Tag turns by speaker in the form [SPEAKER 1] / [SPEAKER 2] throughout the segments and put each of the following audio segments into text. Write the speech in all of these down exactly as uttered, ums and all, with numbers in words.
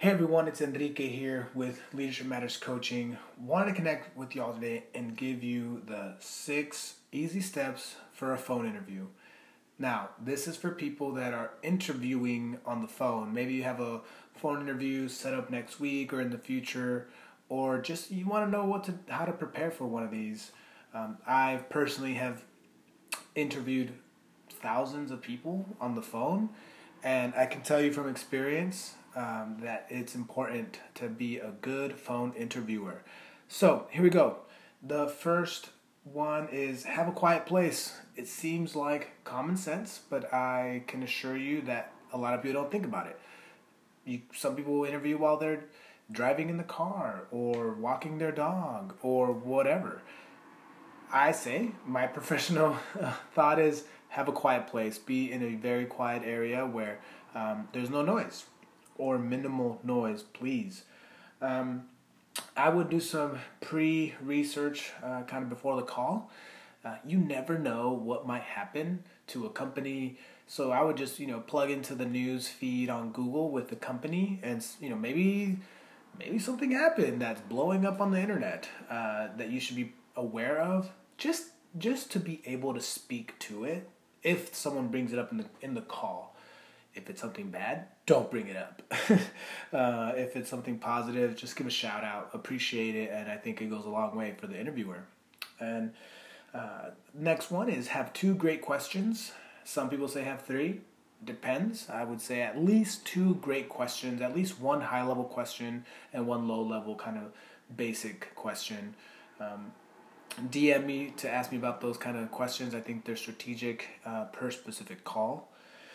[SPEAKER 1] Hey everyone, it's Enrique here with Leadership Matters Coaching. Wanted to connect with y'all today and give you the six easy steps for a phone interview. Now, this is for people that are interviewing on the phone. Maybe you have a phone interview set up next week or in the future, or just you want to know what to how to prepare for one of these. Um, I personally have interviewed thousands of people on the phone, and I can tell you from experience um, that it's important to be a good phone interviewer. So here we go. The first one is have a quiet place. It seems like common sense, but I can assure you that a lot of people don't think about it. You, some people interview while they're driving in the car or walking their dog or whatever. I say my professional thought is have a quiet place. Be in a very quiet area where um, there's no noise or minimal noise, please. Um, I would do some pre-research uh, kind of before the call. Uh, you never know what might happen to a company. So I would just, you know, plug into the news feed on Google with the company and, you know, maybe maybe something happened that's blowing up on the internet uh, that you should be aware of. Just just to be able to speak to it if someone brings it up in the in the call. If it's something bad, don't bring it up. uh, if it's something positive, just give a shout out, appreciate it, and I think it goes a long way for the interviewer. And uh, next one is have two great questions. Some people say have three. Depends. I would say at least two great questions, at least one high-level question and one low-level kind of basic question. Um, D M me to ask me about those kind of questions. I think they're strategic uh, per specific call.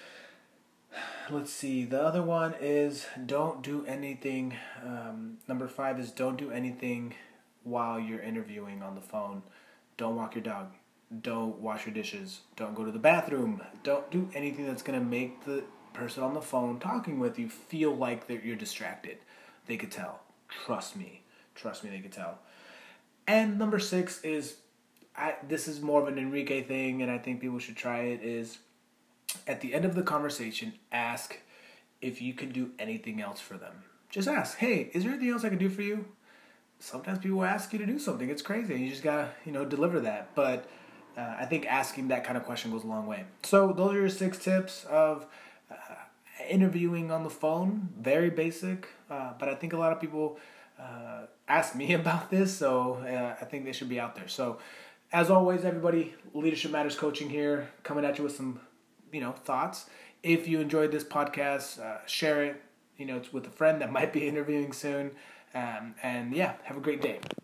[SPEAKER 1] Let's see. The other one is don't do anything. Um, number five is don't do anything while you're interviewing on the phone. Don't walk your dog. Don't wash your dishes. Don't go to the bathroom. Don't do anything that's going to make the person on the phone talking with you feel like that you're distracted. They could tell. Trust me. Trust me, they could tell. And number six is, I, this is more of an Enrique thing, and I think people should try it, is at the end of the conversation, ask if you can do anything else for them. Just ask, hey, is there anything else I can do for you? Sometimes people ask you to do something. It's crazy. You just got to, you know, deliver that. But uh, I think asking that kind of question goes a long way. So those are your six tips of uh, interviewing on the phone. Very basic, uh, but I think a lot of people uh, ask me about this, so uh, I think they should be out there. So as always, everybody, Leadership Matters Coaching here, coming at you with some you know, thoughts. If you enjoyed this podcast, uh, share it, you know, it's with a friend that might be interviewing soon. Um, and yeah, have a great day.